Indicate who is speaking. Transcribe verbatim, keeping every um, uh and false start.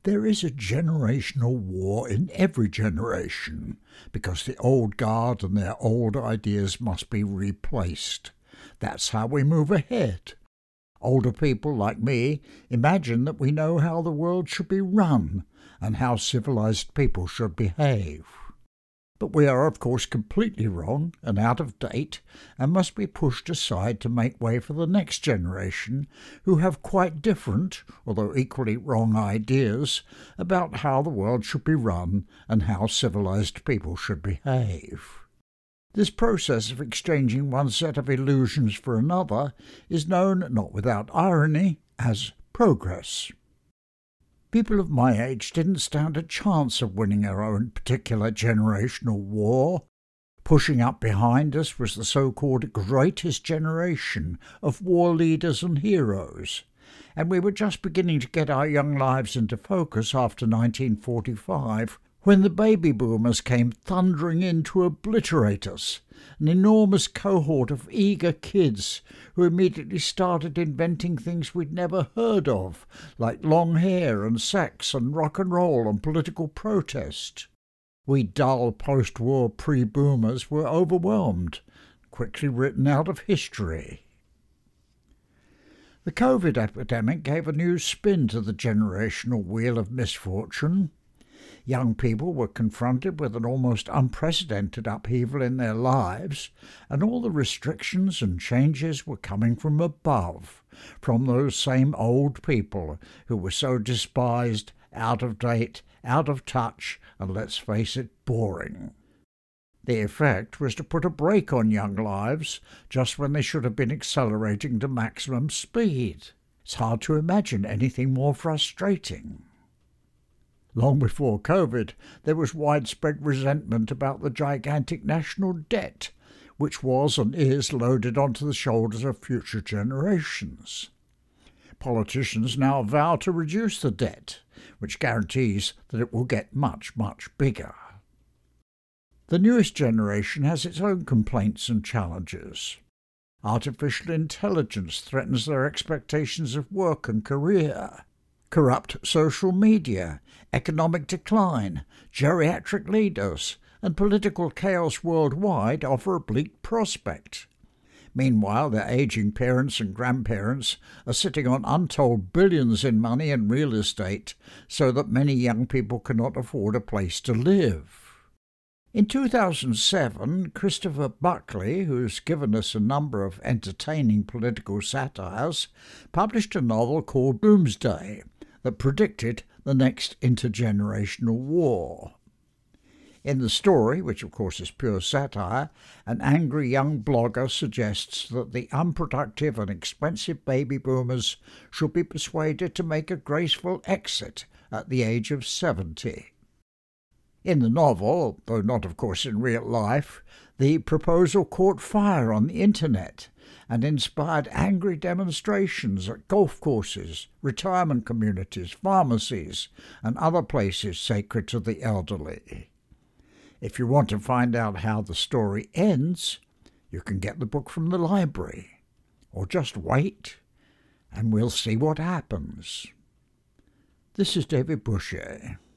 Speaker 1: There is a generational war in every generation because the old guard and their old ideas must be replaced. That's how we move ahead. Older people like me imagine that we know how the world should be run and how civilized people should behave. But we are, of course, completely wrong and out of date and must be pushed aside to make way for the next generation who have quite different, although equally wrong ideas about how the world should be run and how civilized people should behave. This process of exchanging one set of illusions for another is known, not without irony, as progress. People of my age didn't stand a chance of winning our own particular generational war. Pushing up behind us was the so-called greatest generation of war leaders and heroes, and we were just beginning to get our young lives into focus after nineteen forty-five, when the baby boomers came thundering in to obliterate us, an enormous cohort of eager kids who immediately started inventing things we'd never heard of, like long hair and sex and rock and roll and political protest. We dull post-war pre-boomers were overwhelmed, quickly written out of history. The COVID epidemic gave a new spin to the generational wheel of misfortune. Young people were confronted with an almost unprecedented upheaval in their lives, and all the restrictions and changes were coming from above, from those same old people who were so despised, out of date, out of touch, and let's face it, boring. The effect was to put a brake on young lives just when they should have been accelerating to maximum speed. It's hard to imagine anything more frustrating. Long before COVID, there was widespread resentment about the gigantic national debt, which was and is loaded onto the shoulders of future generations. Politicians now vow to reduce the debt, which guarantees that it will get much, much bigger. The newest generation has its own complaints and challenges. Artificial intelligence threatens their expectations of work and career. Corrupt social media, economic decline, geriatric leaders, and political chaos worldwide offer a bleak prospect. Meanwhile, their aging parents and grandparents are sitting on untold billions in money and real estate so that many young people cannot afford a place to live. In two thousand seven, Christopher Buckley, who's given us a number of entertaining political satires, published a novel called Doomsday that predicted the next intergenerational war. In the story, which of course is pure satire, an angry young blogger suggests that the unproductive and expensive baby boomers should be persuaded to make a graceful exit at the age of seventy. In the novel, though not of course in real life, the proposal caught fire on the internet and inspired angry demonstrations at golf courses, retirement communities, pharmacies, and other places sacred to the elderly. If you want to find out how the story ends, you can get the book from the library, or just wait, and we'll see what happens. This is David Boucher.